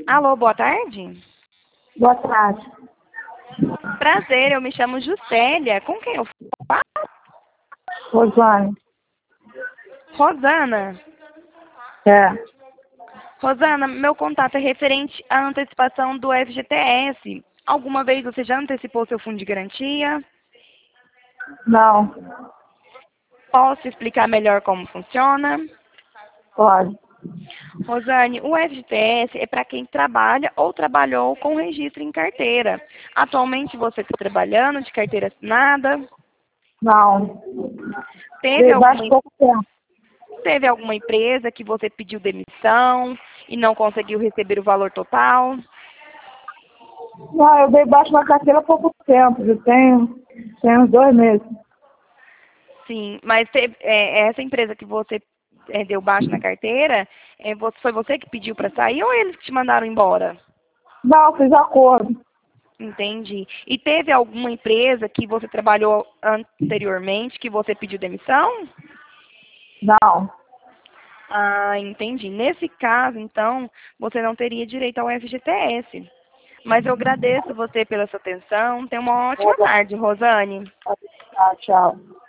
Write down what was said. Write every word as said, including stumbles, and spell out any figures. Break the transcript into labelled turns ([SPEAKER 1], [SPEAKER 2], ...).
[SPEAKER 1] Alô, boa tarde.
[SPEAKER 2] Boa tarde.
[SPEAKER 1] Prazer, eu me chamo Juscelia. Com quem eu falo?
[SPEAKER 2] Rosane.
[SPEAKER 1] Rosana.
[SPEAKER 2] É.
[SPEAKER 1] Rosana, meu contato é referente à antecipação do F G T S. Alguma vez você já antecipou seu fundo de garantia?
[SPEAKER 2] Não.
[SPEAKER 1] Posso explicar melhor como funciona?
[SPEAKER 2] Pode.
[SPEAKER 1] Rosane, o F G T S é para quem trabalha ou trabalhou com registro em carteira. Atualmente você está trabalhando de carteira assinada?
[SPEAKER 2] Não.
[SPEAKER 1] Teve
[SPEAKER 2] Veio bastante
[SPEAKER 1] alguma,
[SPEAKER 2] pouco tempo.
[SPEAKER 1] teve alguma empresa que você pediu demissão e não conseguiu receber o valor total?
[SPEAKER 2] Não, eu dei baixo na carteira há pouco tempo. Eu tenho, tenho uns dois meses.
[SPEAKER 1] Sim, mas teve, é, essa empresa que você é, deu baixo na carteira, é, vo- foi você que pediu para sair ou eles que te mandaram embora?
[SPEAKER 2] Não, fiz acordo.
[SPEAKER 1] Entendi. E teve alguma empresa que você trabalhou anteriormente que você pediu demissão?
[SPEAKER 2] Não.
[SPEAKER 1] Ah, entendi. Nesse caso, então, você não teria direito ao F G T S. Mas eu agradeço você pela sua atenção. Tenha uma
[SPEAKER 2] Tá
[SPEAKER 1] ótima
[SPEAKER 2] bom.
[SPEAKER 1] tarde, Rosane.
[SPEAKER 2] Tá, tchau.